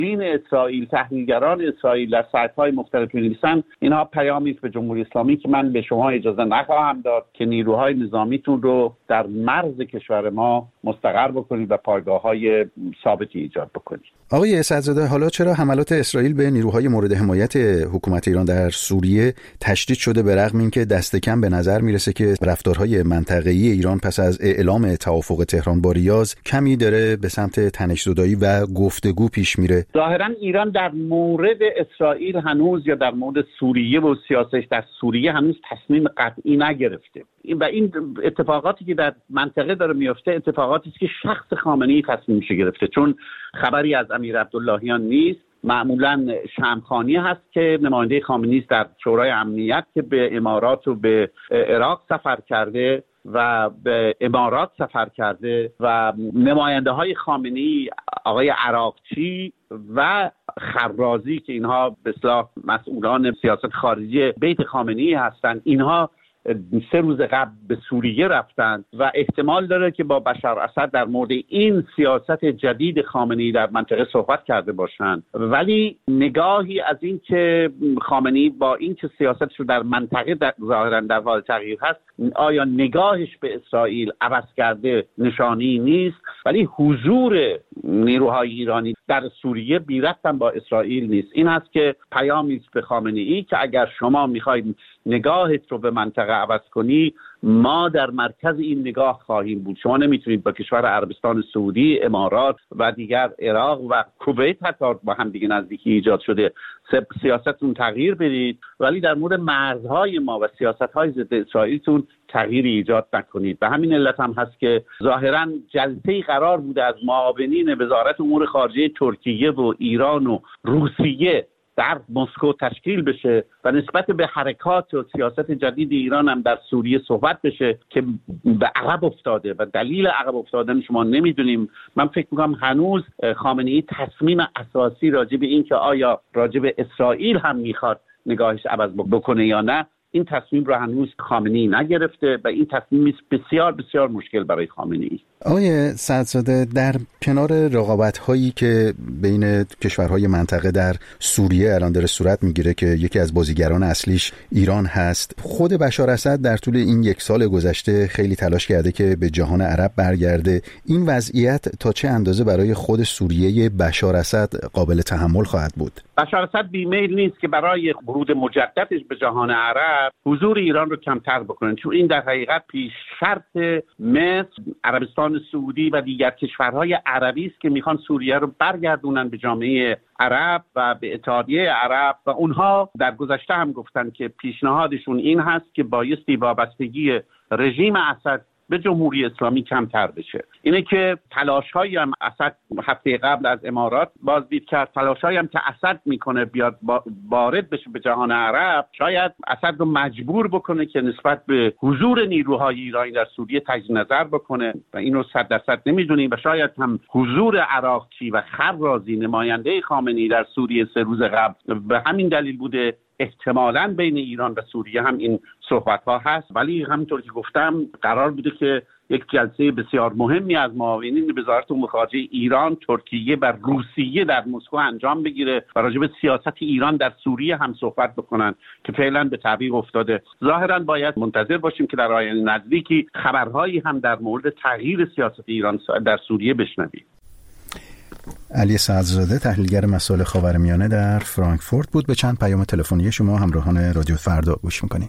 این اسرائیل، تحلیلگران اسرائیل در سایت‌های مختلف می‌نویسن اینها پیامی است به جمهوری اسلامی که من به شما اجازه نخواهم داد که نیروهای نظامیتون رو در مرز کشور ما مستقر بکنید و پایگاه‌های ثابتی ایجاد بکنید. آقای اسعدزاده، حالا چرا حملات اسرائیل به نیروهای مورد حمایت حکومت ایران در سوریه تشدید شده، به رغم اینکه دست کم به نظر میرسه که رفتارهای منطقه‌ای ایران پس از اعلام توافق تهران با ریاض کمی داره به سمت تنش‌زدایی و گفتگو پیش میره؟ ظاهراً ایران در مورد اسرائیل هنوز یا در مورد سوریه و سیاستش در سوریه هنوز تصمیم قطعی نگرفته و این اتفاقاتی که در منطقه داره میفته اتفاقاتی است که شخص خامنه‌ای تصمیمش گرفته، چون خبری از امیر عبداللهیان نیست. معمولا شمخانی هست که نماینده خامنه‌ای است در شورای امنیت که به امارات و به عراق سفر کرده و به امارات سفر کرده و نماینده های خامنه‌ای آقای عراقچی و خرازی که اینها به اصطلاح مسئولان سیاست خارجی بیت خامنه‌ای هستند، اینها 3 روز قبل به سوریه رفتند و احتمال داره که با بشار اسد در مورد این سیاست جدید خامنه‌ای در منطقه صحبت کرده باشند. ولی نگاهی از این که خامنه‌ای با این که سیاستش رو در منطقه ظاهراً در حال تغییر هست، آیا نگاهش به اسرائیل عوض کرده نشانی نیست، ولی حضور نیروهای ایرانی در سوریه بی ربط با اسرائیل نیست. این است که پیامی است به خامنه‌ای که اگر شما می‌خواید نگاهت رو به منطقه عوض کنی، ما در مرکز این نگاه خواهیم بود. شما نمیتونید با کشور عربستان سعودی، امارات و دیگر عراق و کویت حتی با هم دیگه نزدیکی ایجاد شده سیاستتون تغییر بدید، ولی در مورد مرزهای ما و سیاست‌های ضد اسرائیلتون تغییری ایجاد نکنید. به همین علت هم هست که ظاهراً جلسه‌ای قرار بوده از معاونین وزارت امور خارجه ترکیه و ایران و روسیه در مسکو تشکیل بشه و نسبت به حرکات و سیاست جدید ایران هم در سوریه صحبت بشه که به عقب افتاده و دلیل عقب افتادن شما نمیدونیم. من فکر میکنم هنوز خامنه‌ای تصمیم اساسی راجع به این که آیا راجع به اسرائیل هم میخواد نگاهش عوض بکنه یا نه، این تصمیم رو هنوز خامنه‌ای نگرفته و این تصمیم بسیار بسیار مشکل برای خامنه‌ای. آقای سعدزاده، در کنار رقابت‌هایی که بین کشورهای منطقه در سوریه الان داره صورت میگیره که یکی از بازیگران اصلیش ایران هست، خود بشار اسد در طول این 1 سال گذشته خیلی تلاش کرده که به جهان عرب برگرده. این وضعیت تا چه اندازه برای خود سوریه بشار اسد قابل تحمل خواهد بود؟ بشار اسد بیمیل نیست که برای ورود مجددش به جهان عرب حضور ایران رو کمتر بکنه، چون این در حقیقت پیش شرط مصر، عربستان سعودی و دیگر کشورهای عربی است که میخوان سوریه رو برگردونن به جامعه عرب و به اتحادیه عرب و اونها در گذشته هم گفتن که پیشنهادشون این هست که بایستی وابستگی رژیم اسد به جمهوری اسلامی کمتر بشه. اینه که تلاش‌هایی هم اسد هفته قبل از امارات بازدید کرد، تلاش‌هایی هم که اسد میکنه بیاد وارد بشه به جهان عرب، شاید اسد رو مجبور بکنه که نسبت به حضور نیروهای ایرانی در سوریه تجدید نظر بکنه و اینو 100% نمیدونیم و شاید هم حضور عراقچی و خرازی نماینده خامنه‌ای در سوریه 3 روز قبل به همین دلیل بوده. احتمالاً بین ایران و سوریه هم این صحبت‌ها هست، ولی همونطور که گفتم قرار بوده که یک جلسه بسیار مهمی از معاونین وزارت امور خارجه ایران، ترکیه و روسیه در مسکو انجام بگیره و راجع به سیاست ایران در سوریه هم صحبت بکنن که فعلا به تعویق افتاده. ظاهراً باید منتظر باشیم که در آینده نزدیکی خبرهایی هم در مورد تغییر سیاست ایران در سوریه بشنویم. علی سعدزاده، تحلیلگر مسائل خاورمیانه در فرانکفورت بود. به چند پیام تلفنی شما همراهان رادیو فردا گوش می‌کنیم.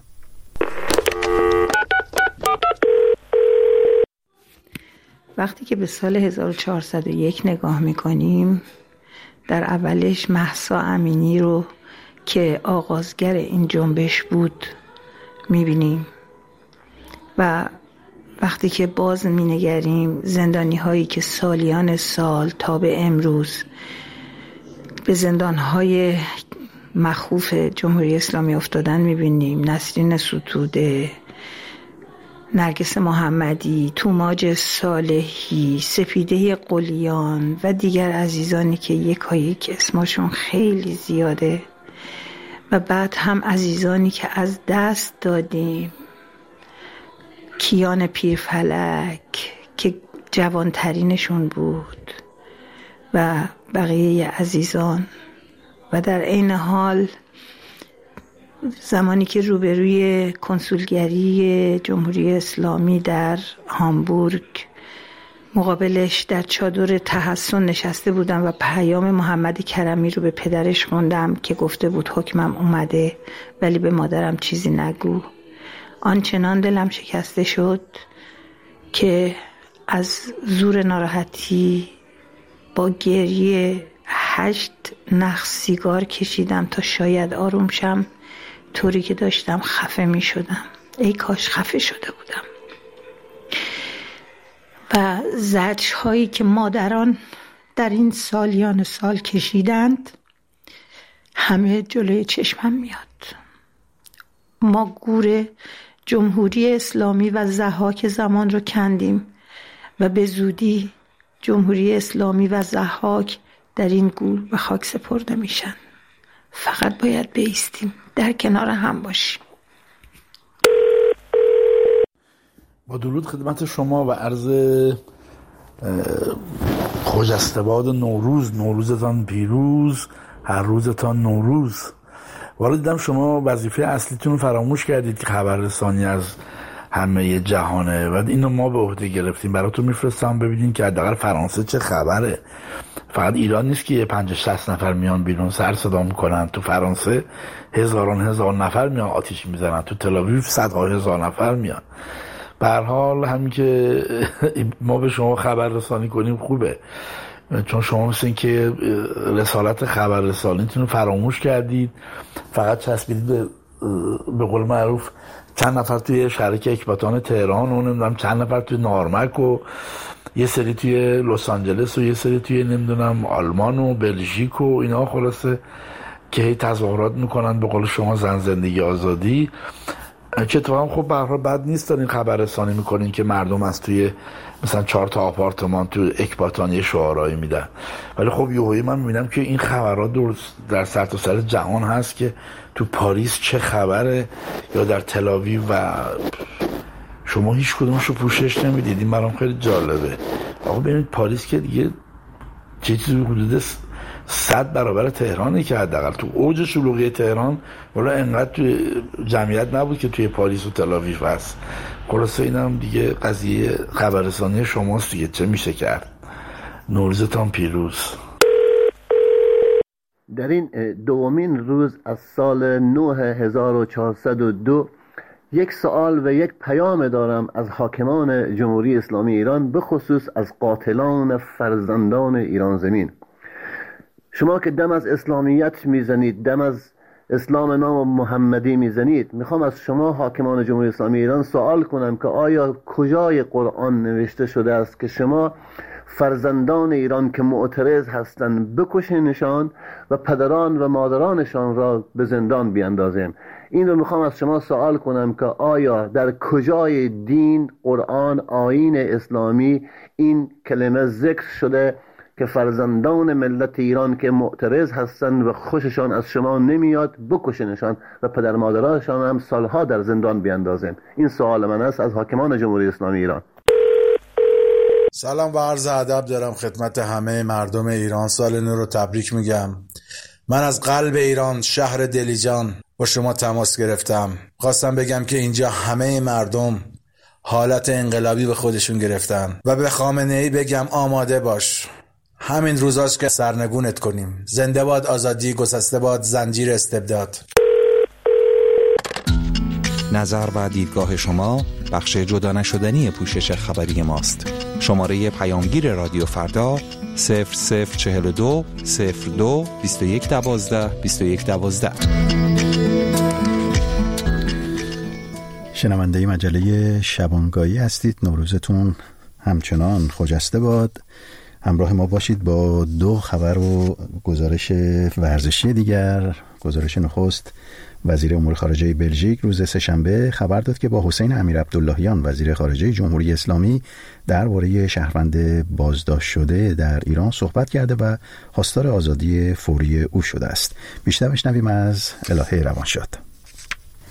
وقتی که به سال 1401 نگاه می‌کنیم، در اولش مهسا امینی رو که آغازگر این جنبش بود می‌بینیم و وقتی که باز می‌نگریم زندانی هایی که سالیان سال تا به امروز به زندان های مخوف جمهوری اسلامی افتادن می‌بینیم. نسرین ستوده، نرگس محمدی، توماج صالحی، سپیده قلیان و دیگر عزیزانی که یک اسمشون خیلی زیاده و بعد هم عزیزانی که از دست دادیم. کیان پیرفلک که جوانترینشون بود و بقیه عزیزان و در عین حال زمانی که روبروی کنسولگری جمهوری اسلامی در هامبورگ مقابلش در چادر تحسن نشسته بودم و پیام محمد کرمی رو به پدرش خوندم که گفته بود حکمم اومده ولی به مادرم چیزی نگو، آنچنان دلم شکسته شد که از زور ناراحتی با گریه 8 نخ سیگار کشیدم تا شاید آروم شم. طوری که داشتم خفه می شدم. ای کاش خفه شده بودم. و زجر هایی که مادران در این سالیان سال کشیدند همه جلوی چشمم میاد. ما گور جمهوری اسلامی و ضحاک زمان رو کندیم و به زودی جمهوری اسلامی و ضحاک در این گور به خاک سپرده میشن. فقط باید بایستیم، در کنار هم باشیم. با درود خدمت شما و عرض خجسته باد نوروزتان پیروز، هر روزتان نوروز. والا دیدم شما وظیفه اصلیتون رو فراموش کردید که خبررسانی از همه جهانه و اینو ما به عهده گرفتیم. براتون میفرستم ببینین که حداقل فرانسه چه خبره. فقط ایران نیست که 50-60 نفر میان بیرون سر صدا میکنن، تو فرانسه هزار نفر میان آتیش میزنن، تو تل‌آویو 100,000 نفر میان. به هر حال همین که ما به شما خبررسانی کنیم خوبه، چون شما مثل این که رسالت خبررسانیتون رو فراموش کردید، فقط چسبیدید به قول معروف چند نفر توی شهرک اکباتان تهران و نمیدونم چند نفر توی نارمک و یه سری توی لس آنجلس و یه سری توی نمیدونم آلمان و بلژیک و اینا، خلاصه که هی تظاهرات میکنن به قول شما زن زندگی آزادی. که تو هم خب به هر حال بد نیست دارین خبررسانی میکنین که مردم از توی مثلا 4 تا آپارتمان تو اکباتان شعارایی میدن، ولی خب یهویی من میبینم که این خبرات در سرتاسر جهان هست که تو پاریس چه خبره یا در تل‌آویو و شما هیچ کدومشو پوشش نمیدید. این برام خیلی جالبه. آقا ببینید پاریس که دیگه چیزی حدود 100 برابر تهرانه که حداقل تو اوج شلوغی تهران ولی انقدر توی جمعیت نبود که توی پاریس و تل‌آویو هست. خلاصه اینم دیگه قضیه خبررسانی شماست دیگه، چه میشه کرد. نوروزتان پیروز. در این دومین روز از سال 9402 یک سوال و یک پیام دارم از حاکمان جمهوری اسلامی ایران، به خصوص از قاتلان فرزندان ایران زمین. شما که دم از اسلامیت میزنید، دم از اسلام نام محمدی میزنید، میخوام از شما حاکمان جمهوری اسلامی ایران سوال کنم که آیا کجای قرآن نوشته شده است که شما فرزندان ایران که معترض هستند بکشینشان و پدران و مادرانشان را به زندان بیاندازیم؟ این رو میخوام از شما سوال کنم که آیا در کجای دین، قرآن، آیین اسلامی این کلمه ذکر شده که فرزندان ملت ایران که معترض هستند و خوششان از شما نمیاد بکشنشان و پدر مادرانشان هم سالها در زندان بیاندازیم؟ این سوال من است از حاکمان جمهوری اسلامی ایران. سلام و عرض ادب دارم خدمت همه مردم ایران. سال نو رو تبریک میگم. من از قلب ایران، شهر دلیجان با شما تماس گرفتم. خواستم بگم که اینجا همه مردم حالت انقلابی به خودشون گرفتن و به خامنه‌ای بگم آماده باش، همین روزاست که سرنگونت کنیم. زنده باد آزادی، گسسته باد زنجیر استبداد. نظر و دیدگاه شما بخش جدا نشدنی پوشش خبری ماست. شماره پیامگیر رادیو فردا 0042 02 2112 2112. شنونده مجله شبانگاهی هستید. نوروزتون همچنان خجسته باد. همراه ما باشید با 2 خبر و گزارش ورزشی دیگر. گزارش نخست: وزیر امور خارجه بلژیک روز سه‌شنبه خبر داد که با حسین امیرعبداللهیان وزیر خارجه جمهوری اسلامی درباره شهروند بازداشت شده در ایران صحبت کرده و خواستار آزادی فوری او شده است. بیشتر بشنویم از الهه روانشاد.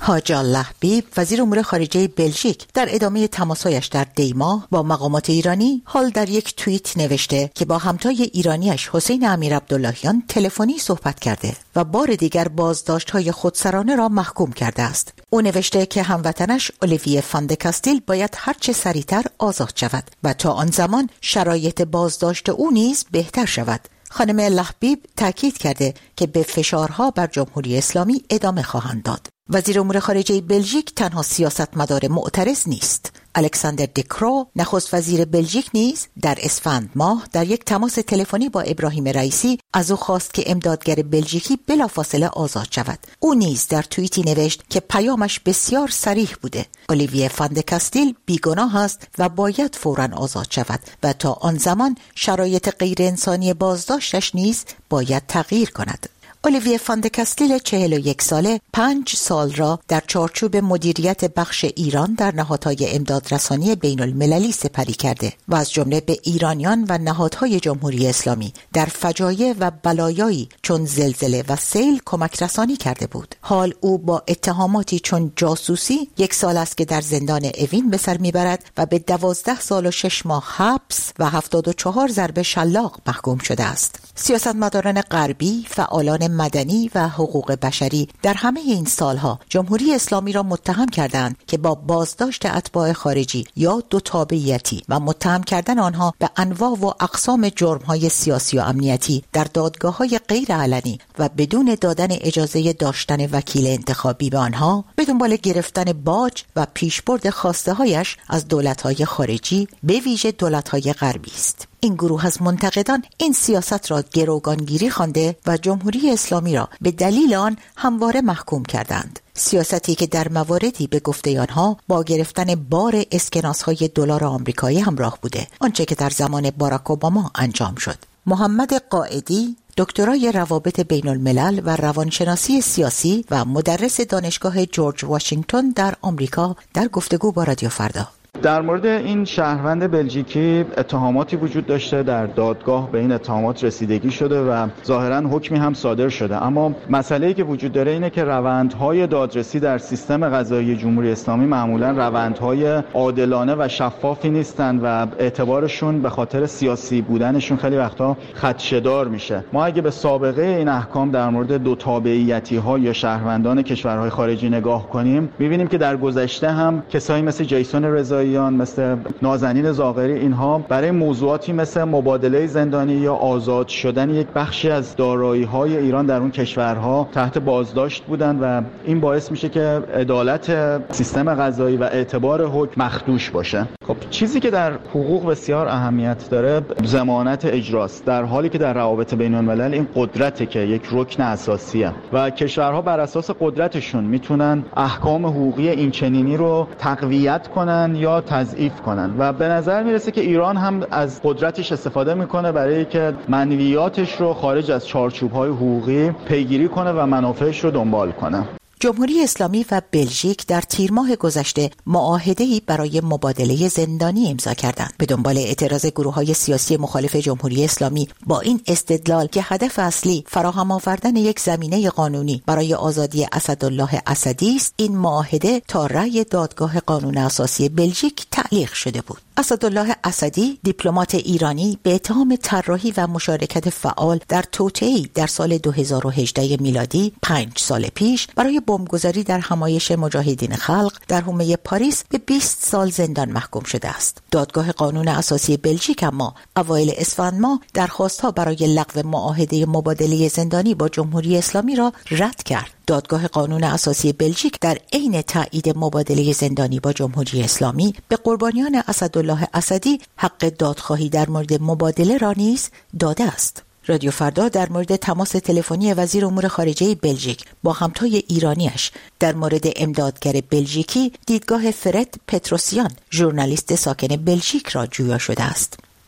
حاج اللهبیب وزیر امور خارجه بلژیک در ادامه تماسایش در دیما با مقامات ایرانی حال در یک توییت نوشته که با همتای ایرانیش حسین امیر عبداللهیان تلفنی صحبت کرده و بار دیگر بازداشت‌های خودسرانه را محکوم کرده است. او نوشته که هموطنش اولیویه فاندکاستیل باید هرچه سریعتر آزاد شود و تا آن زمان شرایط بازداشت او نیز بهتر شود. خانم اللهبیب تاکید کرده که به فشارها بر جمهوری اسلامی ادامه خواهند داد. وزیر امور خارجه بلژیک تنها سیاستمدار معترض نیست. الکساندر دکرو نخست وزیر بلژیک نیز در اسفند ماه در یک تماس تلفنی با ابراهیم رئیسی از او خواست که امدادگر بلژیکی بلافاصله آزاد شود. او نیز در توییتی نوشت که پیامش بسیار صریح بوده. اولیویه فاندکاستیل بیگناه است و باید فوراً آزاد شود و تا آن زمان شرایط غیر انسانی بازداشتش نیز باید تغییر کند. اولیویه فاندکاستیل 41 ساله 5 سال را در چارچوب مدیریت بخش ایران در نهادهای امدادرسانی بین المللی سپری کرده و از جمله به ایرانیان و نهادهای جمهوری اسلامی در فجایع و بلایایی چون زلزله و سیل کمک رسانی کرده بود. حال او با اتهاماتی چون جاسوسی 1 سال است که در زندان اوین به سر میبرد و به 12 سال و 6 ماه حبس و 74 ضرب شلاق محکوم شده است. سیاستمداران غربی، فعالان مدنی و حقوق بشری در همه این سالها جمهوری اسلامی را متهم کردند که با بازداشت اتباع خارجی یا دو تابعیتی و متهم کردن آنها به انواع و اقسام جرم‌های سیاسی و امنیتی در دادگاه‌های غیر علنی و بدون دادن اجازه داشتن وکیل انتخابی به آنها به دنبال گرفتن باج و پیشبرد خواسته‌هایش از دولت‌های خارجی به ویژه دولت‌های غربی است. این گروه از منتقدان این سیاست را گروگانگیری خوانده و جمهوری اسلامی را به دلیل آن همواره محکوم کردند. سیاستی که در مواردی به گفته آنها با گرفتن بار اسکناس‌های دلار آمریکایی همراه بوده، آنچه که در زمان باراک اوباما انجام شد. محمد قائدی دکترای روابط بین الملل و روانشناسی سیاسی و مدرس دانشگاه جورج واشنگتن در آمریکا در گفتگو با رادیو فردا در مورد این شهروند بلژیکی اتهاماتی وجود داشته، در دادگاه به این اتهامات رسیدگی شده و ظاهراً حکمی هم صادر شده، اما مسئله‌ای که وجود داره اینه که روندهای دادرسی در سیستم قضایی جمهوری اسلامی معمولاً روندهای عادلانه و شفافی نیستند و اعتبارشون به خاطر سیاسی بودنشون خیلی وقتا خدشه‌دار میشه. ما اگه به سابقه این احکام در مورد دو تابعیتی‌ها یا شهروندان کشورهای خارجی نگاه کنیم، می‌بینیم که در گذشته هم کسایی مثل جیسون رضایی، مثل نازنین زاغری، اینها برای موضوعاتی مثل مبادله زندانی یا آزاد شدن یک بخشی از دارایی‌های ایران در اون کشورها تحت بازداشت بودند و این باعث میشه که عدالت سیستم قضایی و اعتبار حکم مخدوش باشه. خب چیزی که در حقوق بسیار اهمیت داره ضمانت اجراست، در حالی که در روابط بین الملل این قدرته که یک رکن اساسیه و کشورها بر اساس قدرتشون میتونن احکام حقوقی این چنینی رو تقویت کنن یا تضعیف کنن و به نظر میرسه که ایران هم از قدرتش استفاده میکنه برای که منویاتش رو خارج از چارچوب‌های حقوقی پیگیری کنه و منافعش رو دنبال کنه. جمهوری اسلامی و بلژیک در تیر ماه گذشته معاهده‌ای برای مبادله زندانی امضا کردند. به دنبال اعتراض گروه‌های سیاسی مخالف جمهوری اسلامی با این استدلال که هدف اصلی فراهم آوردن یک زمینه قانونی برای آزادی اسدالله اسدی است، این معاهده تا رأی دادگاه قانون اساسی بلژیک تعلیق شده بود. اسدالله اسدی دیپلمات ایرانی به اتهام طراحی و مشارکت فعال در توطئه‌ای در سال 2018 میلادی 5 سال پیش برای بمبگذاری در همایش مجاهدین خلق در حومه پاریس به 20 سال زندان محکوم شده است. دادگاه قانون اساسی بلژیک اما اوایل اسفند ماه درخواست‌ها برای لغو معاهده مبادله زندانی با جمهوری اسلامی را رد کرد. دادگاه قانون اساسی بلژیک در عین تایید مبادله زندانی با جمهوری اسلامی به قربانیان اسدالله اسدی حق دادخواهی در مورد مبادله را نیز داده است. رادیو فردا در مورد تماس تلفنی وزیر امور خارجه بلژیک با همتای ایرانیش در مورد امدادگر بلژیکی دیدگاه فرد پتروسیان ژورنالیست ساکن بلژیک را جویا شده است.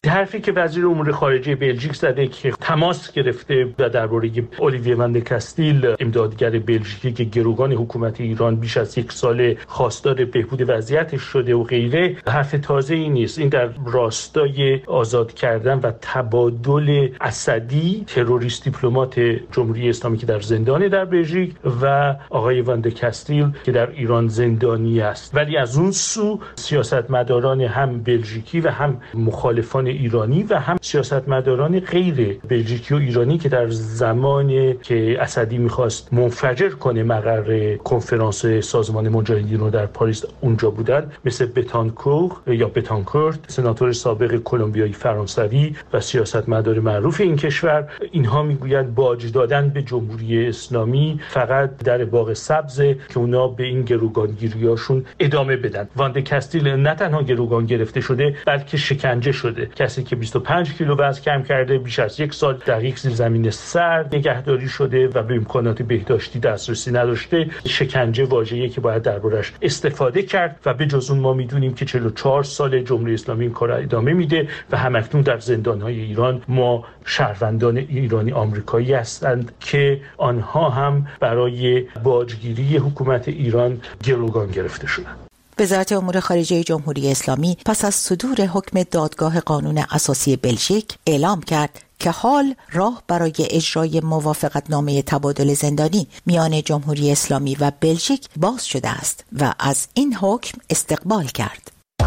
حرفی که وزیر امور خارجه بلژیک زده که تماس گرفته و درباره اولیویه وان دکاستیل امدادگر بلژیکی که گروگان حکومت ایران بیش از 1 سال خواستار بهبود وضعیتش شده و غیره، حرف تازه‌ای نیست. این در راستای آزاد کردن و تبادل اسدی تروریست دیپلمات جمهوری اسلامی که در زندان در بلژیک و آقای وان دکاستیل که در ایران زندانی است. ولی از اون سو سیاستمداران هم بلژیکی و هم مخالفان ایرانی و هم سیاستمداران غیر بلژیکی و ایرانی که در زمانی که اسدی میخواست منفجر کنه مقر کنفرانس سازمان مجاهدین رو در پاریس اونجا بودن، مثل بتانکورت سناتور سابق کلمبیایی فرانسوی و سیاستمدار معروف این کشور، اینها میگویند باج دادن به جمهوری اسلامی فقط در باغ سبز که اونا به این گروگانگیریاشون ادامه بدن. وان دکاستیل نه تنها گروگان گرفته شده بلکه شکنجه شده. کسی که 25 کیلو وزن کم کرده، بیش از 1 سال در یک زیرزمین سرد نگهداری شده و به امکانات بهداشتی دسترسی نداشته. شکنجه واژه‌ای که باید دربارش استفاده کرد و به جز اون ما میدونیم که 44 سال جمهوری اسلامی این کار را ادامه میده و همکنون در زندان‌های ایران ما شهروندان ایرانی آمریکایی هستند که آنها هم برای باجگیری حکومت ایران گروگان گرفته شدند. وزارت امور خارجه جمهوری اسلامی پس از صدور حکم دادگاه قانون اساسی بلژیک اعلام کرد که حال راه برای اجرای موافقتنامه تبادل زندانی میان جمهوری اسلامی و بلژیک باز شده است و از این حکم استقبال کرد.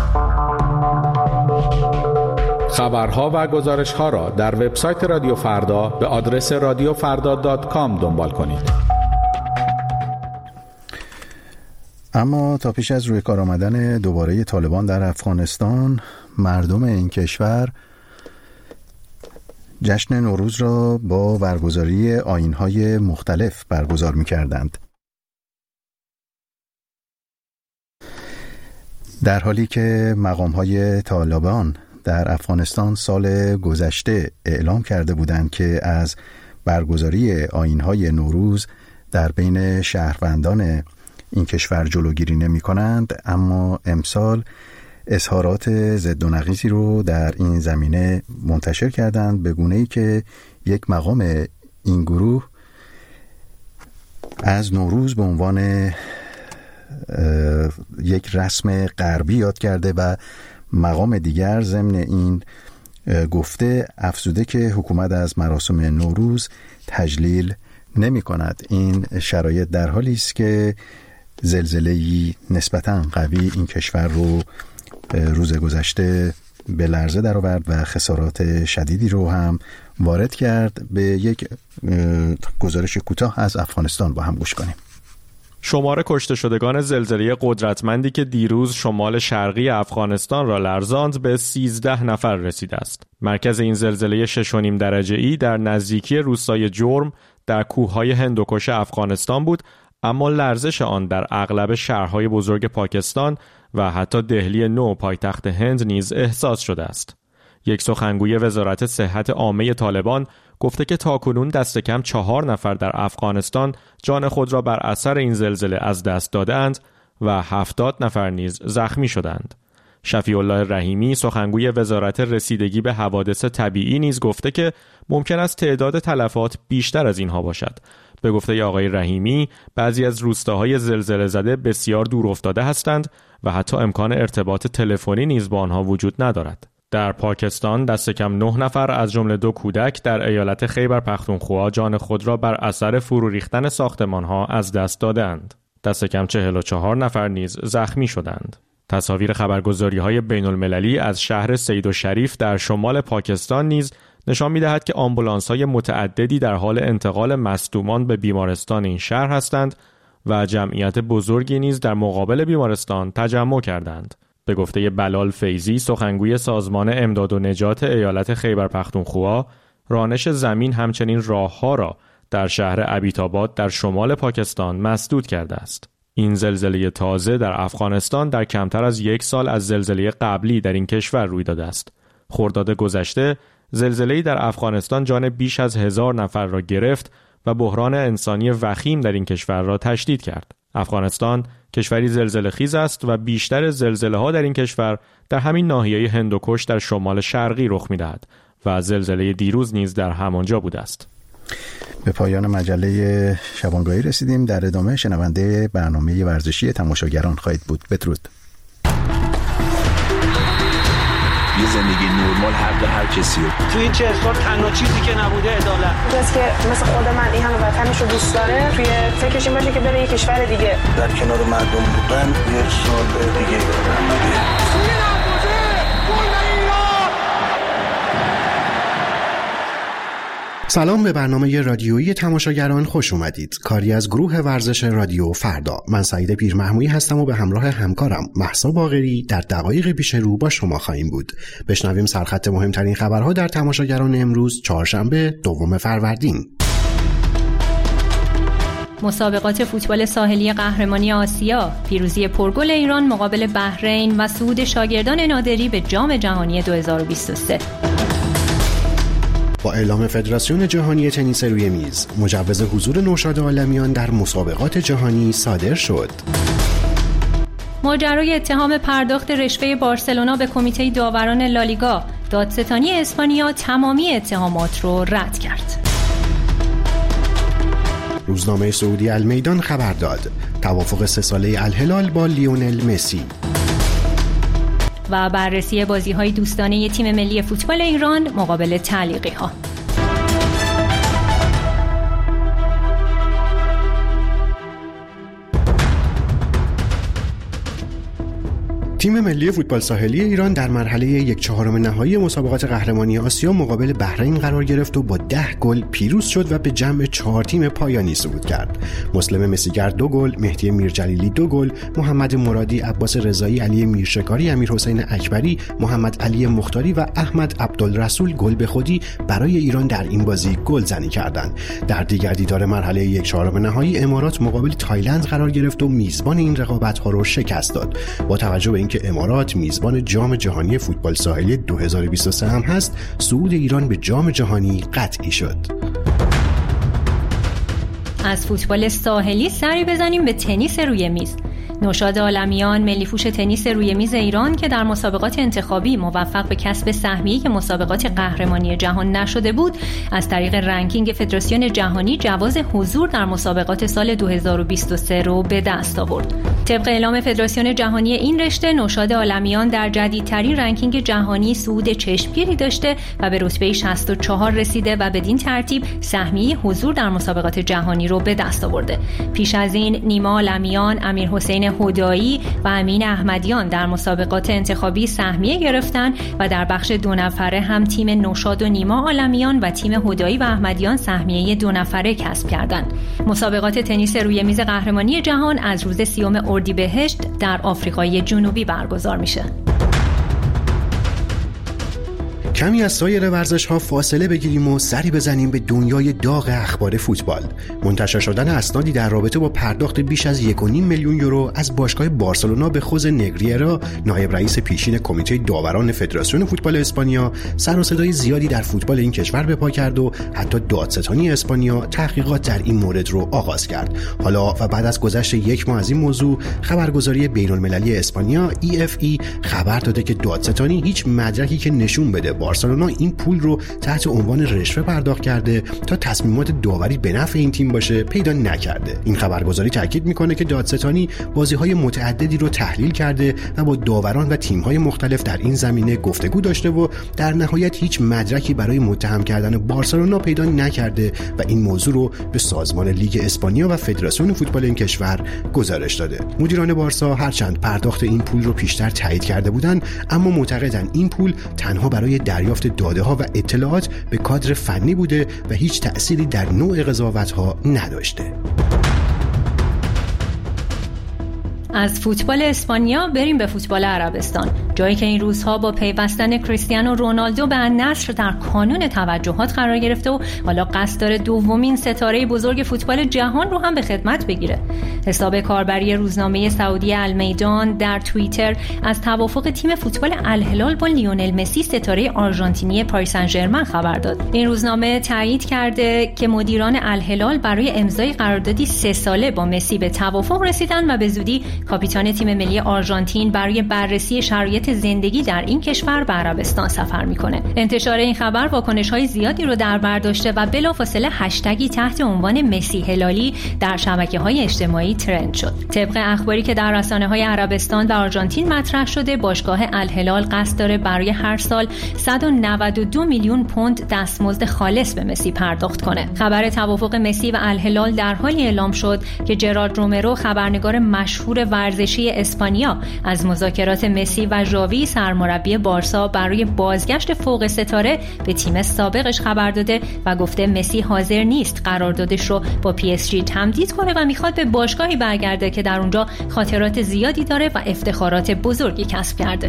خبرها و گزارش‌ها را در وبسایت رادیو فردا به آدرس radiofarda.com دنبال کنید. اما تا پیش از روی کار آمدن دوباره طالبان در افغانستان، مردم این کشور جشن نوروز را با برگزاری آیین‌های مختلف برگزار می‌کردند. در حالی که مقام‌های طالبان در افغانستان سال گذشته اعلام کرده بودند که از برگزاری آیین‌های نوروز در بین شهروندان این کشور جلوگیری نمی کنند، اما امسال اظهارات ضد و نقیضی رو در این زمینه منتشر کردند، به گونه‌ای که یک مقام این گروه از نوروز به عنوان یک رسم غربی یاد کرده و مقام دیگر ضمن این گفته افزوده که حکومت از مراسم نوروز تجلیل نمی کند. این شرایط در حالی است که زلزله‌ای نسبتاً قوی این کشور رو روز گذشته به لرزه درآورد و خسارات شدیدی رو هم وارد کرد. به یک گزارش کوتاه از افغانستان با هم گوش کنیم. شمار کشته شدگان زلزله قدرتمندی که دیروز شمال شرقی افغانستان را لرزاند به 13 نفر رسیده است. مرکز این زلزله 6.5 درجه‌ای در نزدیکی روستای جرم در کوههای هندوکش افغانستان بود، اما لرزش آن در اغلب شهرهای بزرگ پاکستان و حتی دهلی نو پایتخت هند نیز احساس شده است. یک سخنگوی وزارت صحت عامه طالبان گفته که تاکنون دست کم 4 نفر در افغانستان جان خود را بر اثر این زلزله از دست دادند و 70 نفر نیز زخمی شدند. شفیع الله رحیمی سخنگوی وزارت رسیدگی به حوادث طبیعی نیز گفته که ممکن است تعداد تلفات بیشتر از اینها باشد. به گفته آقای رحیمی، بعضی از روستاهای زلزله زده بسیار دور افتاده هستند و حتی امکان ارتباط تلفنی نیز با آنها وجود ندارد. در پاکستان دست کم 9 نفر از جمله 2 کودک در ایالت خیبر پختونخوا جان خود را بر اثر فرو ریختن ساختمان‌ها از دست دادند. دست کم 44 نفر نیز زخمی شدند. تصاویر خبرگزاری‌های بین‌المللی از شهر سید و شریف در شمال پاکستان نیز نشان می‌دهد که آمبولانس‌های متعددی در حال انتقال مصدومان به بیمارستان این شهر هستند و جمعیت بزرگی نیز در مقابل بیمارستان تجمع کردند. به گفته بلال فیضی سخنگوی سازمان امداد و نجات ایالت خیبر پختونخوا، رانش زمین همچنین راه‌ها را در شهر ابیتاباد در شمال پاکستان مسدود کرده است. این زلزله تازه در افغانستان در کمتر از 1 سال از زلزله قبلی در این کشور روی داده است. خرداد گذشته زلزله‌ای در افغانستان جان بیش از 1000 نفر را گرفت و بحران انسانی وخیم در این کشور را تشدید کرد. افغانستان کشوری زلزله‌خیز است و بیشتر زلزله‌ها در این کشور در همین ناحیه هندوکش در شمال شرقی رخ می‌دهد و زلزله دیروز نیز در همانجا بوده است. به پایان مجله شبانگاهی رسیدیم. در ادامه شنونده برنامه ورزشی تماشاگران خواهید بود. بدرود. یه زندگی نرمال هر کسی رو تو این 40 سال تنها چیزی که نبوده عدالت. کسی که مثل خود من این همه وطنش رو دوست داره توی فکرش این باشه که بره یه کشور دیگه در کنار مردم بودن یه سال دیگه دارم. سلام، به برنامه رادیویی تماشاگران خوش اومدید. کاری از گروه ورزش رادیو فردا. من سعید پیرمحمودی هستم و به همراه همکارم مهسا باقری در دقایق پیش رو با شما خواهیم بود. بشنویم سرخط مهمترین خبرها در تماشاگران امروز چهارشنبه 2 فروردین. مسابقات فوتبال ساحلی قهرمانی آسیا، پیروزی پرگل ایران مقابل بحرین و صعود شاگردان نادری به جام جهانی 2023. با اعلام فدراسیون جهانی تنیس روی میز، مجوز حضور نوشاد عالمیان در مسابقات جهانی صادر شد. ماجرای اتهام پرداخت رشوه بارسلونا به کمیته داوران لالیگا، دادستانی اسپانیا تمامی اتهامات را رد کرد. روزنامه سعودی المیدان خبر داد توافق 3 ساله الهلال با لیونل مسی. و بررسی بازی‌های دوستانه تیم ملی فوتبال ایران مقابل تعلیقی‌ها. تیم ملی فوتبال ساحلی ایران در مرحله 1/4 نهایی مسابقات قهرمانی آسیا مقابل بحرین قرار گرفت و با 10 گل پیروز شد و به جمع 4 تیم پایانی صعود کرد. مسلم مسیگر 2 گل، مهدی میرجلیلی 2 گل، محمد مرادی، عباس رضایی، علی میرشکاری، امیرحسین اکبری، محمد علی مختاری و احمد عبدالرسول گل به خودی برای ایران در این بازی گلزنی کردند. در دیگر دیدار مرحله 1/4 نهایی امارات مقابل تایلند قرار گرفت و میزبان این رقابت‌ها را شکست داد. با توجه به اینکه امارات میزبان جام جهانی فوتبال ساحلی 2023 هم هست، صعود ایران به جام جهانی قطعی شد. از فوتبال ساحلی سری بزنیم به تنیس روی میز. نوشاد عالمیان، ملی‌پوش تنیس روی میز ایران که در مسابقات انتخابی موفق به کسب سهمیه مسابقات قهرمانی جهان نشده بود، از طریق رنکینگ فدراسیون جهانی جواز حضور در مسابقات سال 2023 رو به دست آورد. طبق اعلام فدراسیون جهانی این رشته، نوشاد عالمیان در جدیدترین رنکینگ جهانی صعود چشمگیری داشته و به رتبه 64 رسیده و بدین ترتیب سهمیه حضور در مسابقات جهانی رو به دست آورده. پیش از این نیما عالمیان، امیرحسین هدایی و امین احمدیان در مسابقات انتخابی سهمیه گرفتند و در بخش 2 نفره هم تیم نوشاد و نیما عالمیان و تیم هدایی و احمدیان سهمیه 2 نفره کسب کردند. مسابقات تنیس روی میز قهرمانی جهان از روز 30 اردیبهشت در آفریقای جنوبی برگزار میشه. کمی از سایر ورزش‌ها فاصله بگیریم و سری بزنیم به دنیای داغ اخبار فوتبال. منتشر شدن اسنادی در رابطه با پرداخت بیش از 1.5 میلیون یورو از باشگاه بارسلونا به خوزه نگریرا، نایب رئیس پیشین کمیته داوران فدراسیون فوتبال اسپانیا، سر و صدای زیادی در فوتبال این کشور به پا کرد و حتی دادستانی اسپانیا تحقیقات در این مورد رو آغاز کرد. حالا و بعد از گذشت 1 ماه از این موضوع، خبرگزاری بین‌المللی اسپانیا EFE خبر داده که دادستانی هیچ مدرکی که نشون بده بارسلونا این پول رو تحت عنوان رشوه پرداخت کرده تا تصمیمات داوری به نفع این تیم باشه پیدا نکرده. این خبرگزاری تاکید میکنه که دادستانی بازی‌های متعددی رو تحلیل کرده و با داوران و تیم‌های مختلف در این زمینه گفتگو داشته و در نهایت هیچ مدرکی برای متهم کردن بارسلونا پیدا نکرده و این موضوع رو به سازمان لیگ اسپانیا و فدراسیون فوتبال این کشور گزارش داده. مدیران بارسا هرچند پرداخت این پول رو پیشتر تایید کرده بودند، اما معتقدند این پول تنها برای دریافت داده‌ها و اطلاعات به کادر فنی بوده و هیچ تأثیری در نوع قضاوت‌ها نداشته. از فوتبال اسپانیا بریم به فوتبال عربستان. جایی که این روزها با پیوستن کریستیانو رونالدو به النصر در کانون توجهات قرار گرفته و حالا قصد داره دومین ستاره بزرگ فوتبال جهان رو هم به خدمت بگیره. حساب کاربری روزنامه سعودی المیدان در توییتر از توافق تیم فوتبال الهلال با لیونل مسی ستاره آرژانتینی پاریس سن ژرمن خبر داد. این روزنامه تایید کرده که مدیران الهلال برای امضای قراردادی 3 ساله با مسی به توافق رسیدن و به زودی کاپیتان تیم ملی آرژانتین برای بررسی شرایط زندگی در این کشور به عربستان سفر میکنه. انتشار این خبر واکنش‌های زیادی رو در بر داشته و بلافاصله هشتگی تحت عنوان مسی هلالی در شبکه‌های اجتماعی ترند شد. طبق اخباری که در رسانه‌های عربستان و آرژانتین مطرح شده، باشگاه الهلال قصد داره برای هر سال 192 میلیون پوند دستمزد خالص به مسی پرداخت کنه. خبر توافق مسی و الهلال در حالی اعلام شد که جرارد رومرو، خبرنگار مشهور ورزشی اسپانیا، از مذاکرات مسی و ژاوی سرمربی بارسا برای بازگشت فوق ستاره به تیم سابقش خبر داده و گفته مسی حاضر نیست قراردادش رو با پی اس جی تمدید کنه و میخواد به باشگاهی برگرده که در اونجا خاطرات زیادی داره و افتخارات بزرگی کسب کرده.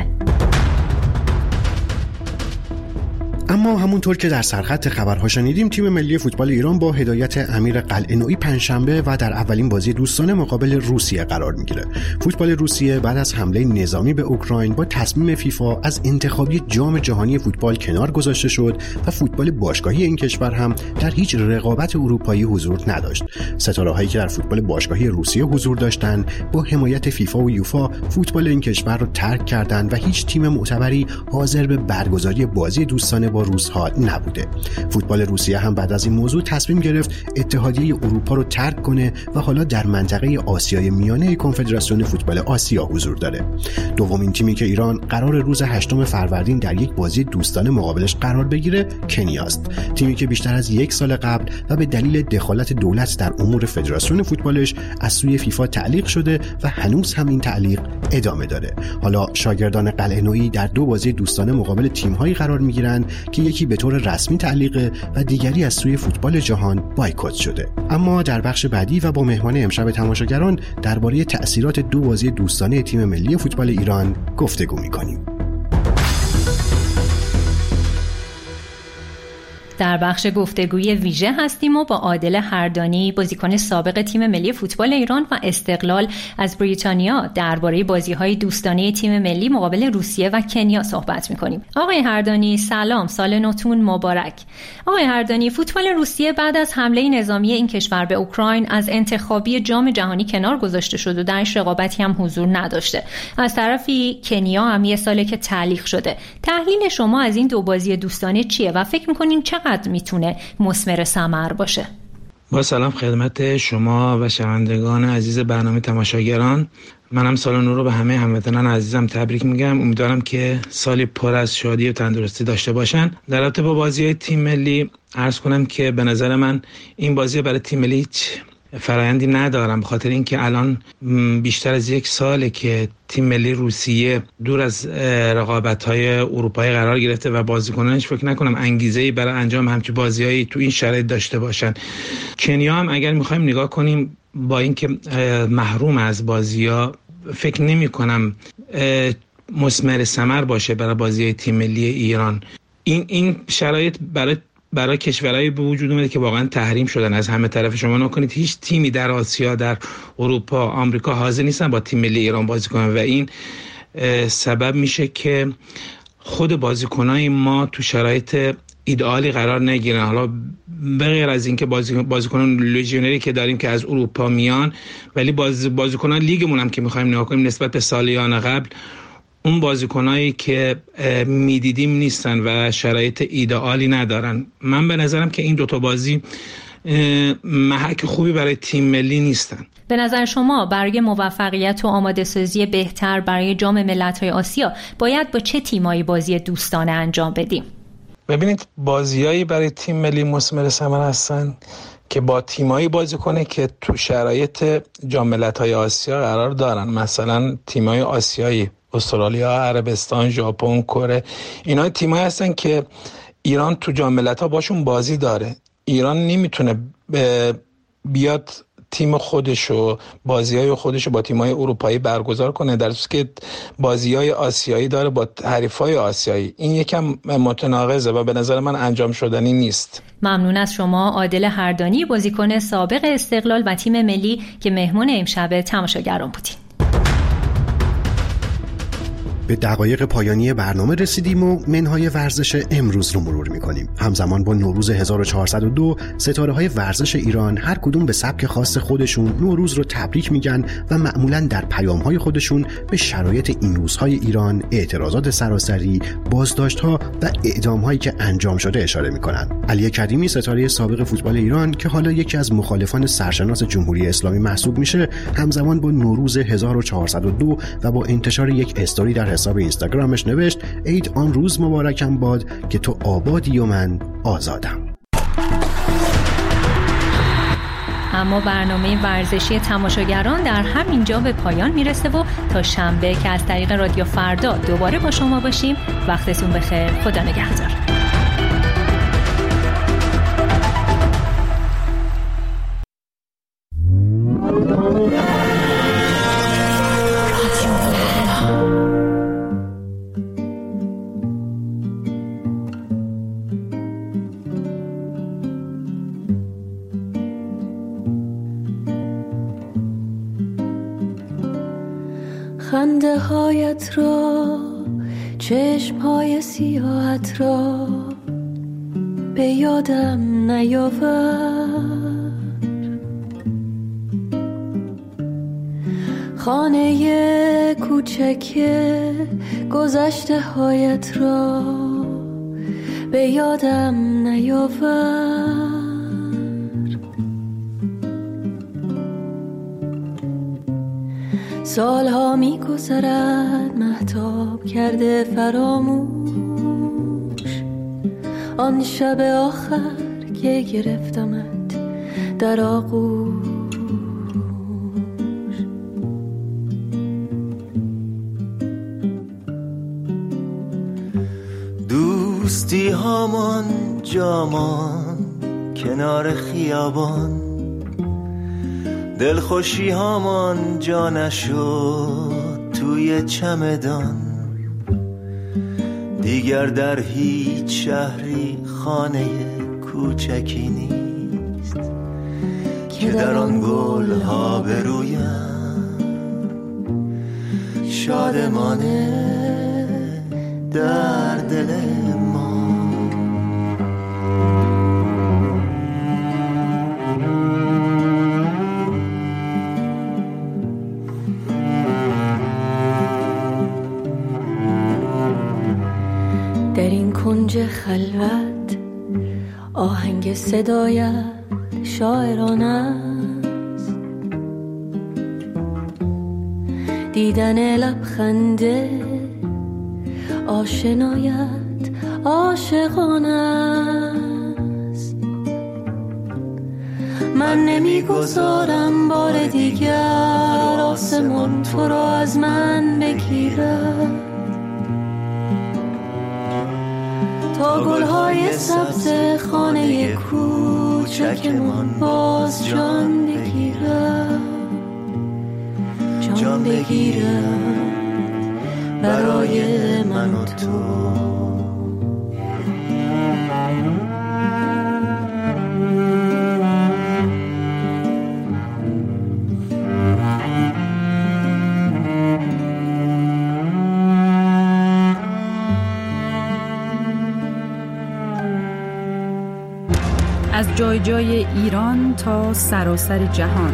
اما همونطور که در سرخط خبرها شنیدیم، تیم ملی فوتبال ایران با هدایت امیر قلعه‌نویی پنجشنبه و در اولین بازی دوستانه مقابل روسیه قرار میگیره. فوتبال روسیه بعد از حمله نظامی به اوکراین با تصمیم فیفا از انتخابی جام جهانی فوتبال کنار گذاشته شد و فوتبال باشگاهی این کشور هم در هیچ رقابت اروپایی حضور نداشت. ستاره‌هایی که در فوتبال باشگاهی روسیه حضور داشتند با حمایت فیفا و یوفا فوتبال این کشور رو ترک کردند و هیچ تیم معتبری حاضر به برگزاری بازی دوستانه با روس‌ها نبوده. فوتبال روسیه هم بعد از این موضوع تصمیم گرفت اتحادیه اروپا رو ترک کنه و حالا در منطقه آسیای میانه کنفدراسیون فوتبال آسیا حضور داره. دومین تیمی که ایران قرار روز 8 فروردین در یک بازی دوستانه مقابلش قرار بگیره کنیاست. تیمی که بیشتر از 1 سال قبل و به دلیل دخالت دولت در امور فدراسیون فوتبالش از سوی فیفا تعلیق شده و هنوز هم این تعلیق ادامه داره. حالا شاگردان قلعه‌نویی در 2 بازی دوستانه مقابل تیم‌هایی قرار میگیرند که یکی به طور رسمی تعلیقه و دیگری از سوی فوتبال جهان بایکوت شده. اما در بخش بعدی و با مهمان امشب تماشاگران درباره تأثیرات 2 بازی دوستانه تیم ملی فوتبال ایران گفتگو می‌کنیم. در بخش گفتگوی ویژه هستیم و با عادل هردانی، بازیکن سابق تیم ملی فوتبال ایران و استقلال از بریتانیا، درباره بازی‌های دوستانه تیم ملی مقابل روسیه و کنیا صحبت می‌کنیم. آقای هردانی سلام، سال نوتون مبارک. آقای هردانی، فوتبال روسیه بعد از حمله نظامی این کشور به اوکراین از انتخابی جام جهانی کنار گذاشته شد و درش رقابتی هم حضور نداشته. از طرفی کنیا هم 1 ساله که تعلیق شده. تحلیل شما از این 2 بازی دوستانه چیه و فکر می‌کنین چقدر میتونه مثمر ثمر باشه؟ با سلام خدمت شما و شنوندگان عزیز برنامه تماشاگران. منم سال نو رو به همه هموطنان عزیزم تبریک میگم. امیدوارم که سالی پر از شادی و تندرستی داشته باشن. در رابطه با بازی‌های تیم ملی عرض کنم که به نظر من این بازی برای تیم ملی هیچ فرایندی ندارم، به خاطر اینکه الان بیشتر از 1 ساله که تیم ملی روسیه دور از رقابت‌های اروپایی قرار گرفته و بازیکنانش فکر نکنم انگیزه‌ای برای انجام همچین بازی‌هایی تو این شرایط داشته باشن. کنیا هم اگر می‌خوایم نگاه کنیم با اینکه محروم از بازی‌ها، فکر نمی‌کنم مثمر ثمر باشه برای بازی تیم ملی ایران. این شرایط برای کشورهای به وجود اومده که واقعا تحریم شدن از همه طرف. شما نکنید هیچ تیمی در آسیا، در اروپا، آمریکا حاضر نیستن با تیم ملی ایران بازی کنن و این سبب میشه که خود بازیکنای ما تو شرایط ایدئالی قرار نگیرن. حالا بغیر از اینکه بازیکنان لژیونری که داریم که از اروپا میان، ولی بازیکنان لیگمون هم که می‌خوایم نگاه کنیم نسبت به سالیان قبل، اون بازیکنایی که میدیدیم نیستن و شرایط ایدئالی ندارن. من به نظرم که این 2 بازی محک خوبی برای تیم ملی نیستن. به نظر شما برای موفقیت و آماده سازی بهتر برای جام ملت‌های آسیا باید با چه تیمایی بازی دوستانه انجام بدیم؟ ببینید بازیایی برای تیم ملی مثمر ثمر هستن که با تیمایی بازی کنه که تو شرایط جام ملت‌های آسیا قرار دارن. مثلا تیمای آسیایی، استرالیا، عربستان، ژاپن، کره، اینا تیمایی هستن که ایران تو جام ملت‌ها باشون بازی داره. ایران نمیتونه بیاد تیم خودشو بازی‌های خودشو با تیم‌های اروپایی برگزار کنه، در صورتی که بازی‌های آسیایی داره با حریفای آسیایی. این یکم متناقضه و به نظر من انجام شدنی نیست. ممنون از شما عادل هردانی، بازیکن سابق استقلال و تیم ملی که مهمون امشب تماشاگران بودین. به دقایق پایانی برنامه رسیدیم و منهای ورزش امروز رو مرور میکنیم. همزمان با نوروز 1402 ستاره‌های ورزش ایران هر کدوم به سبک خاص خودشون نوروز رو تبریک میگن و معمولاً در پیام‌های خودشون به شرایط این روزهای ایران، اعتراضات سراسری، بازداشت‌ها و اعدام‌هایی که انجام شده اشاره میکنن. علی کریمی ستاره سابق فوتبال ایران که حالا یکی از مخالفان سرشناس جمهوری اسلامی محسوب میشه، همزمان با نوروز 1402 و با انتشار یک استوری در حساب اینستاگرامش نوشت عید آن روز مبارکم باد که تو آبادی و من آزادم. اما برنامه ورزشی تماشاگران در همین جا به پایان میرسه و تا شنبه که از طریق رادیو فردا دوباره با شما باشیم، وقتتون بخیر. خدا نگهدار. خنده هایت را، چشم های سیاحت را به یادم نیاور. خانه کوچک گذشته هایت را به یادم نیاور. سالها می گذرد مهتاب کرده فراموش آن شب آخر که گرفتمت در آغوش. دوستی هامان جامان کنار خیابان، دلخوشی هامان جا نشد توی چمدان. دیگر در هیچ شهری خانه کوچکی نیست که در آن گل ها برویم شادمانه در دل ما. در این کنج خلوت آهنگ صدایت شاعرانه است، دیدن لبخنده آشنایت عاشقانه است. من نمیگذارم بار دیگر آسمان تو را از من بگیرد، تا گلهای سبز خانه کوچکمان باز جان بگیرم، جان بگیرم برای من و تو. از جای جای ایران تا سراسر جهان،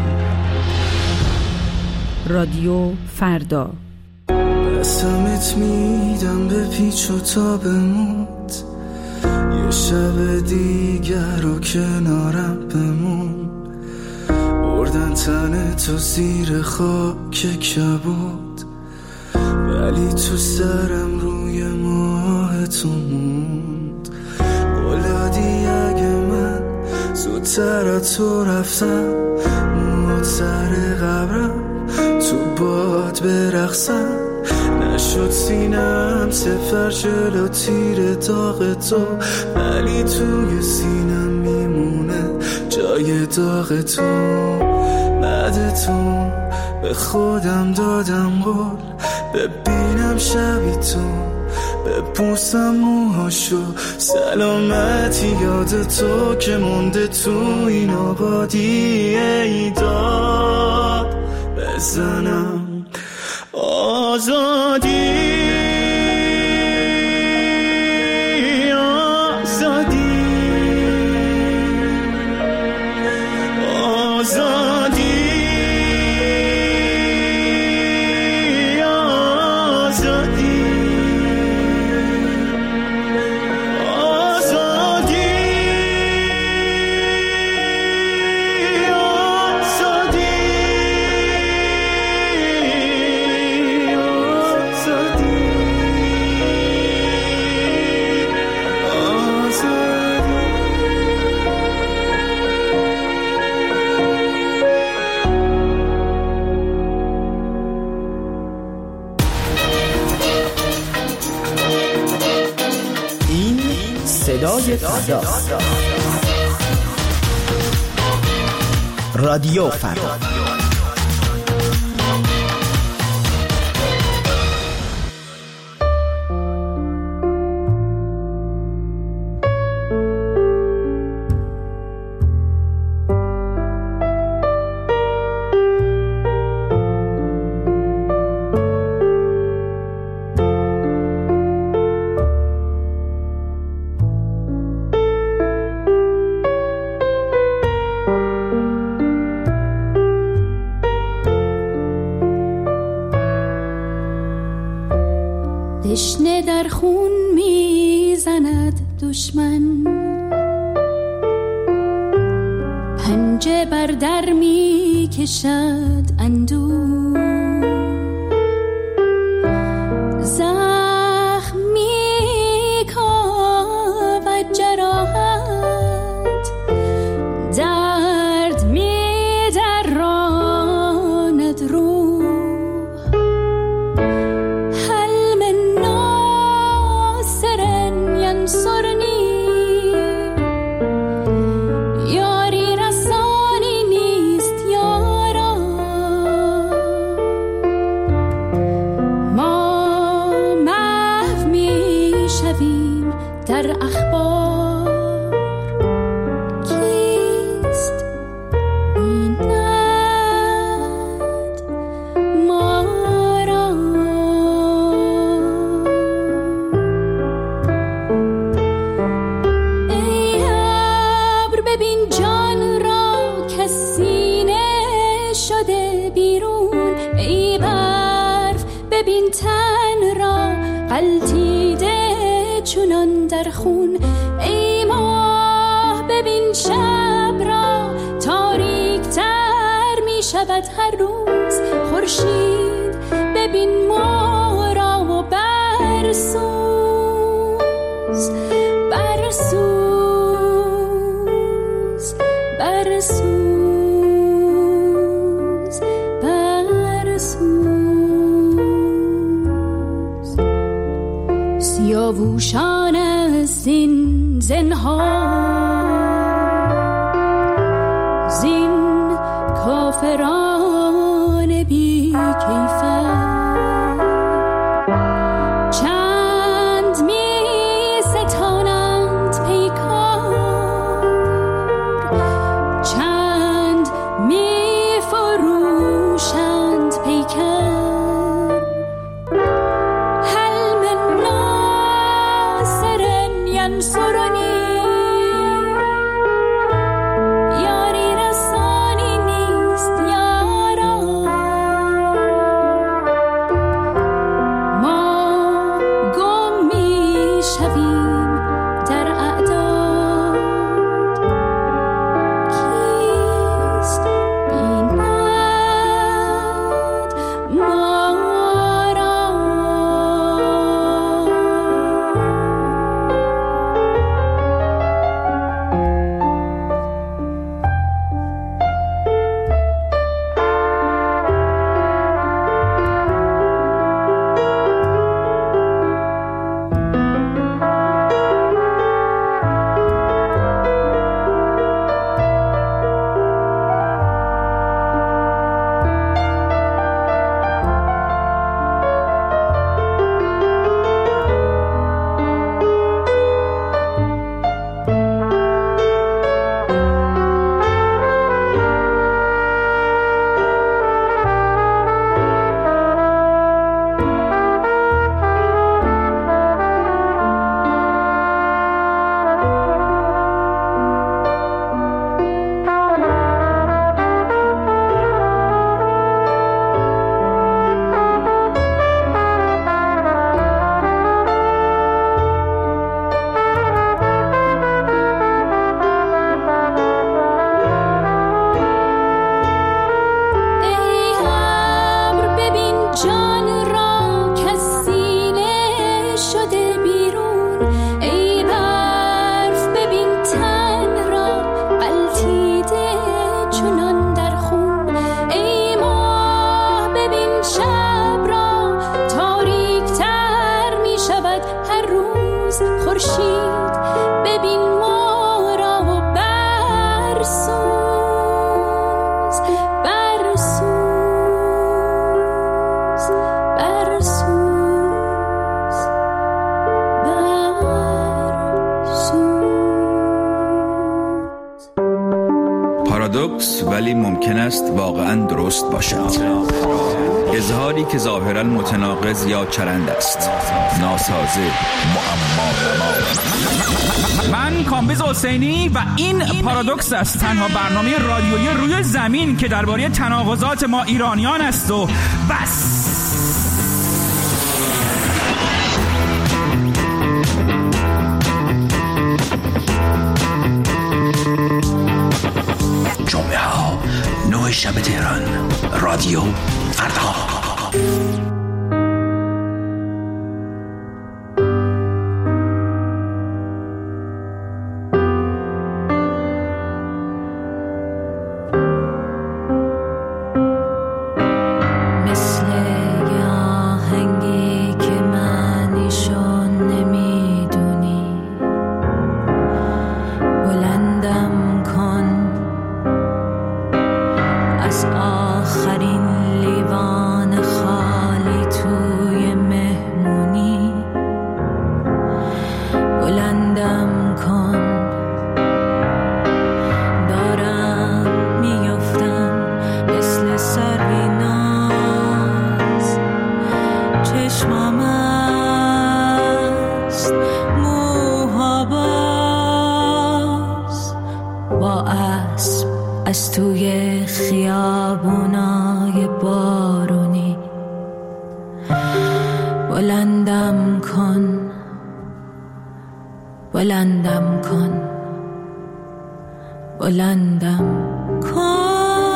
رادیو فردا. قسمت میدم به پیچ و تابموت، یه شب دیگر رو کنارم بمون. بردن تن تو زیر خاک کبود، ولی تو سرم روی ماه تو موند. بلادی اگه من زودتر از تو رفتم، موت سر قبرم تو باد برقصم. نشد سینم سفر جلو تیر داغ تو، ولی توی سینم میمونه جای داغ تو. بعد تو به خودم دادم قول ببینم شبی تو بپوسم موهاشو سلامتی یاد تو که مونده تو این آبادی ایداد بزنم آزادی صدای فردا، رادیو فردا. تشنه در خون میزند دشمن، پنجه بر در میکشد اندوه، زخم میکاود جراحت، درد میدراند روح. در اخبار کیست بیند ما را؟ ای ابر ببین جان را که سینه شده بیرون، ای برف ببین تن را غلطیده چونان در خون، ای ماه ببین شب را تاریک تر می شود هر روز، خورشید ببین ما را و برسوز برسوز برسوز برسوز. سیاووشان زین زنها، زین کافران بی کیفر، چند می ستانند پیکار، چند می فروشند پیکر. یاری رسانی نیست یارا، جان را که از سینه شده بیرون، ای برف ببین تن را غلطیده چنان در خون، ای ماه ببین شب را تاریک تر می شود هر روز، خورشید ببین ما را و برسوز برسوز برسوز برسوز. پارادوکس ولی ممکن است واقعا درست باشد. اظهاری که ظاهرا متناقض یا چرند است، ناسازه، معما. من کامبیز حسینی و این پارادوکس است، تنها برنامه رادیویی روی زمین که درباره تناقضات ما ایرانیان است و بس. جمعه ها 9 شب تهران، رادیو فردا. از توی خیابونای بارونی بلندم کن، بلندم کن، بلندم کن.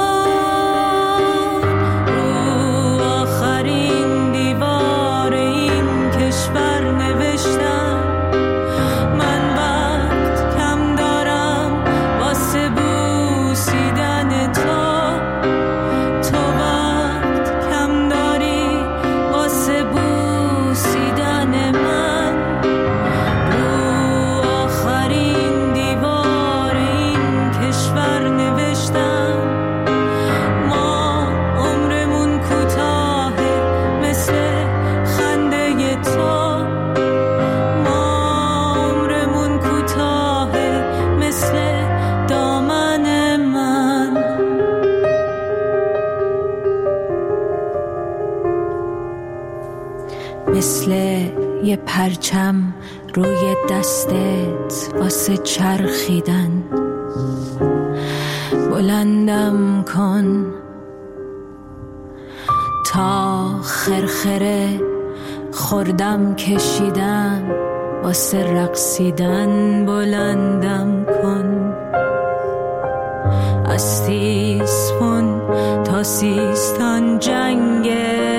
رو آخرین دیوار این کشور نوشتم من وقت کم دارم واسه بوسیدن تو، تو وقت کم داری واسه بوسیدن من. رو آخرین دیوار این کشور نوشتم ما عمرمون کوتاهه مثل خنده تو، ما عمرمون کوتاهه مثل دامن من. مثل یه پرچم روی دستت واسه چرخیدن بلندم کن تا خرخره خوردم کشیدم واسه رقصیدن بلندم کن. از تیسفون تا سیستان جنگه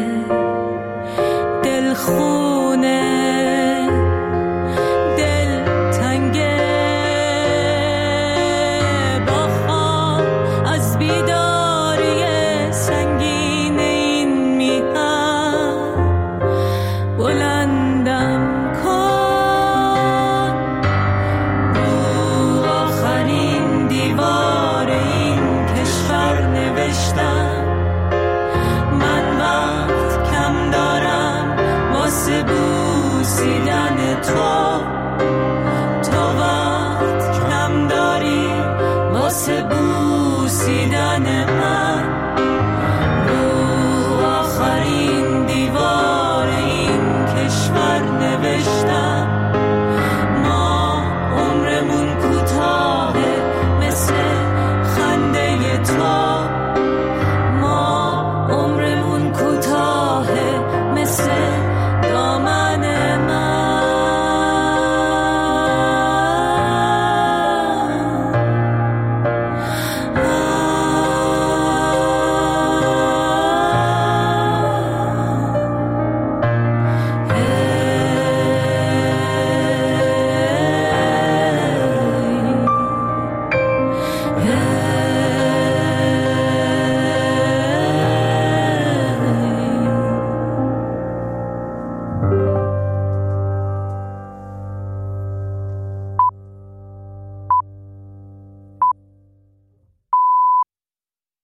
دلخونه دل تنگه با خواب از بیداری سنگین این میهن بلندم کن. رو آخرین دیوار این کشور نوشتم من وقت کم دارم واسه بوسیدن تو، تو وقت کم داری واسه